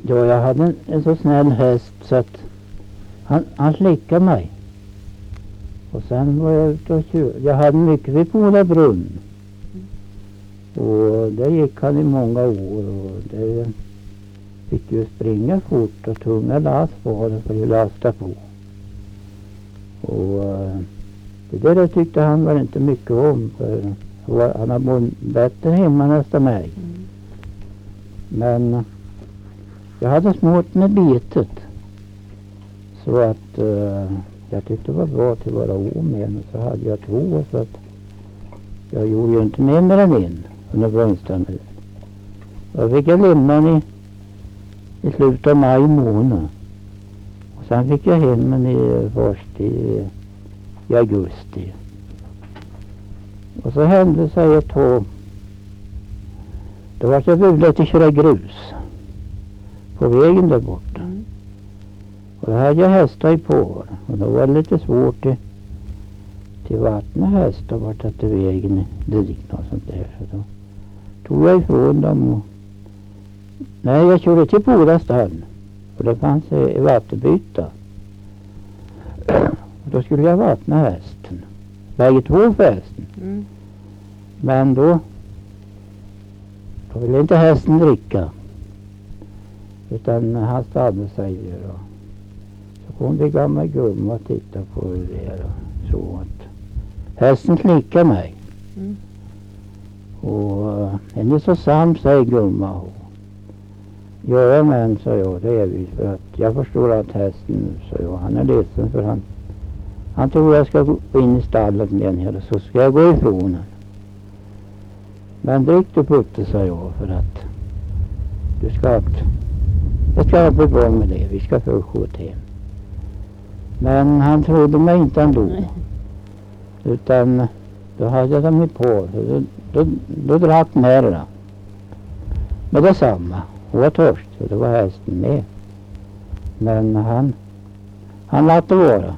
Ja, jag hade en så snäll häst så att han slickade mig. Och sen var jag ute och jag hade mycket vid Pola brunn. Och där gick han i många år och det fick ju springa fort och tunga lass var det för att lasta på. Och det där tyckte han var inte mycket om för han har mått bättre hemma nästan mig. Men jag hade smort med betet så att jag tyckte det var bra till att vara med och så hade jag 2 så att jag gjorde ju inte med mer än en under brunsten. Jag fick jag lämna den i slutet av maj månad. Och sen fick jag hem den först i augusti. Och så hände sig ett tag. Då var jag bjuden att köra grus på vägen där borta. Och då hade jag hästar på. Och då var det lite svårt till vattna hästar borta till vägen dit och sånt där. Så då tog jag ifrån dem och nej, jag körde till Pola stall. Och det fanns vattenbyta. Och då skulle jag vattna hästen. Bägge 2 förresten. Men då ville inte hästen dricka. Utan han stannade sig där. Och så kom det gamla gumma och tittade på det där. Och så att hästen klickade mig. Och en är så sam, säger gumma. Ja, men sa jag, det är vi för att jag förstår att hästen, sa jag, han är ledsen för han tror jag ska gå in i stallet med en här och så ska jag gå ifrån honom. Men drick du Putte, sa jag, för att jag ska bli bra med det, vi ska få skjuta hem. Men han trodde mig inte ändå. Utan då hade jag dem på, då drack mera. Men detsamma. Hon var törst och det var hästen med. Men han lät det vara.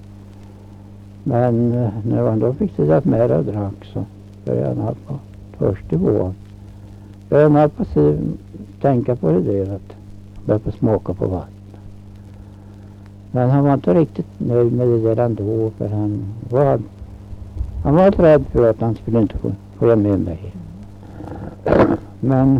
Men när han då fick det att mera drack så började han på törst i våren. Började han på sig tänka på det där att börja smaka på vatten. Men han var inte riktigt nöjd med det där ändå för han var rädd för att han skulle inte få med mig. Men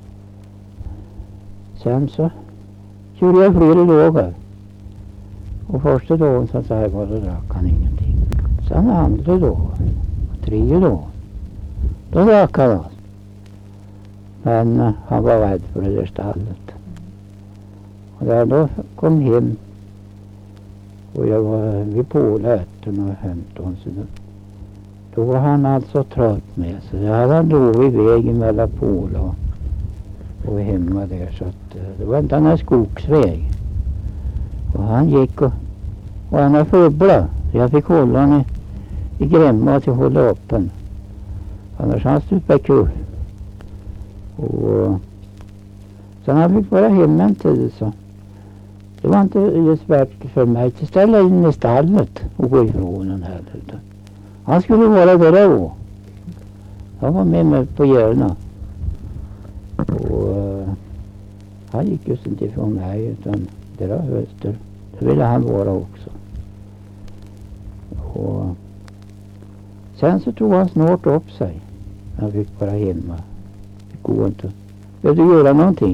sen så gjorde jag flera dagar. Och första dagen så här var det drack han ingenting. Sen andra dagen, 3 dagar, då drack han allt. Men han var rädd för det där stallet. Och när jag då kom hem och jag var vid Pålätten och hämtade honom så då var han alltså trött med sig. Jag hade han då i vägen mellan Påla och hemma där så att det var inte en skogsväg. Och han gick och han har fubblat. Så jag fick hålla honom i grämma att jag hålla öppen. Annars han stupade kul. Och sen han fick vara hemma en tid så. Det var inte just värt för mig att ställa in i stallet och gå ifrån den här. Han skulle vara där då. Han var med mig på Järna. Och han gick just inte ifrån mig utan där öster. Det ville han vara också. Och sen så tog han snart upp sig. Han fick vara hemma. Det går inte. Behövde göra någonting.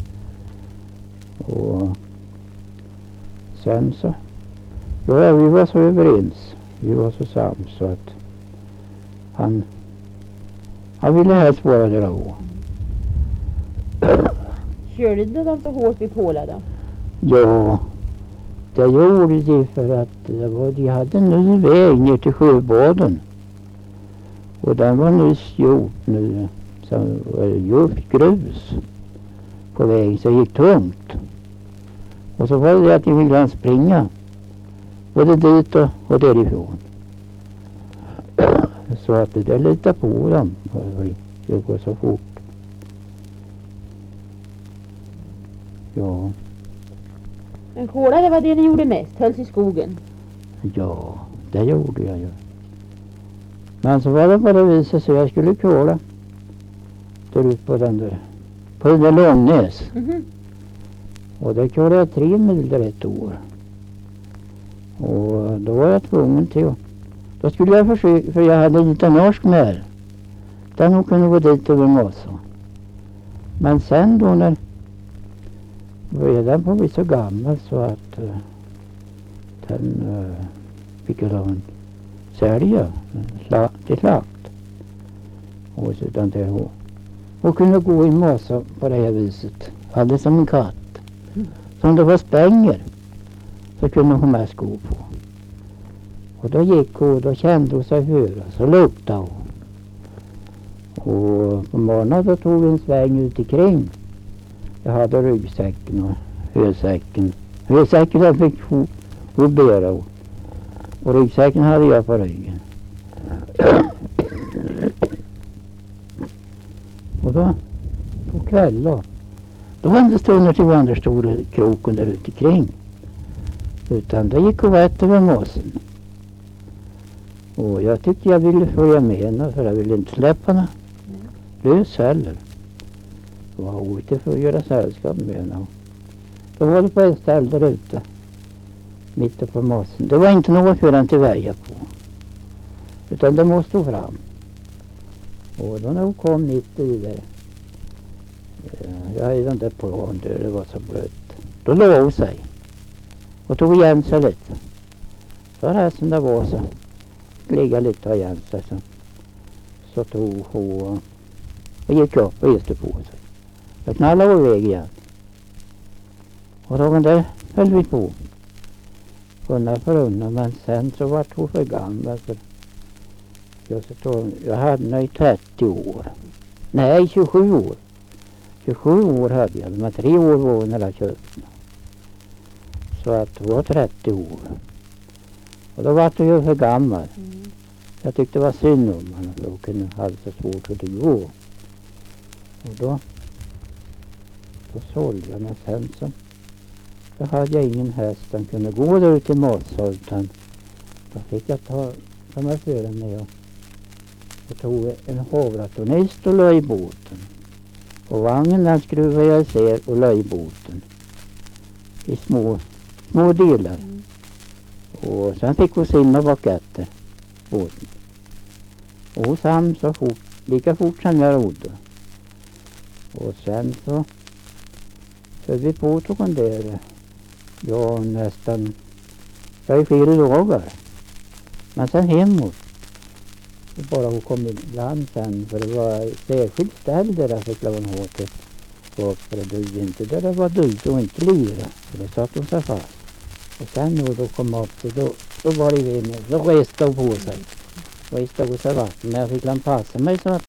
Och sen så. Ja, vi var så överens. Vi var så sams så att han ville helst vara där då. Körde du dem så hårt vid Påla då? Ja, det gjorde de för att de hade en ny väg ner till Sjöbaden. Och den var nyss gjort nu. Så var det just grus på vägen så det gick tungt. Och så var det att de ville springa. Både dit och därifrån. Så att det där litar på dem. Det går så fort. Ja. Men kola, det var det ni gjorde mest, hölls i skogen? Ja, det gjorde jag ju. Men så var det på det viset så jag skulle kola. Där ut på den där Långnäs. Och det körde jag 3 mil ett år. Och då var jag tvungen till att, då skulle jag försöka, för jag hade lite norsk med. Den hon kunde gå dit över Måså. Men sen då när började den på att bli så gammal så att den fick jag en sälja till slakt. Och sedan det och kunde gå i Måså på det här viset. Alldeles som en katt. Som det var spänger så kunde hon mest gå på. Och då gick hon och då kände hon sig höra så luktade hon. Och på morgonen då tog vi en sväng ut ikring. Jag hade ryggsäcken och hösäcken. Hösäcken den fick hon bära. Och ryggsäcken hade jag på ryggen. Och då på kvällen då var det inte stunder till andra stora kroken där ute kring. Utan det gick och rätt över Måsen. Och jag tyckte jag ville följa med henne för jag ville inte släppa henne lös heller. Det var ute för att göra sällskap med henne. Då var det på ett ställe där ute. Mitt på Måsen. Det var inte något för den till väja på. Utan det måste stå fram. Och då när hon kom mitt i det. Jag är den där plan där det var så blött. Då låg hon sig. Och tog igen sig lite. Så resten där var så. Ligga lite och igen sig. Så tog hon och gick upp och reste på sig. Jag knallade iväg igen. Och dagen där höll vi på. Undan för undan. Men sen så var hon för gammal. För jag hade henne i 30 år. Nej, 27 år. 27 år hade jag. Men 3 år var när jag köpte. Så att hon var 30 år. Och då var hon ju för gammal. Jag tyckte det var synd om henne. Då kunde ha så svårt att gå. Och då sålde jag mig sen så. Då hade jag ingen häst som kunde gå där ut i Måså. Utan då fick jag ta mig för mig. Jag tog en hovratonist och löj båten. Och vagnen den skruvade jag isär och löj båten. I små delar. Och sen fick hon simma bak efter båten. Och hon sam så fort, lika fort som jag rodde. Och sen så höll vi på tog hon där. Ja, nästan. Jag är 4 dagar. Men sen hemåt. Bara hon kom ibland sen. För det var särskilt ställ där jag fick hon ha till. För det dög inte. Där det var dögt och inte lira. För det satt hon sig fast. Och sen då kom jag upp till. Då var det vinner. Då reste hon på sig. Reste hon sig vatten. Men jag fick passa mig så att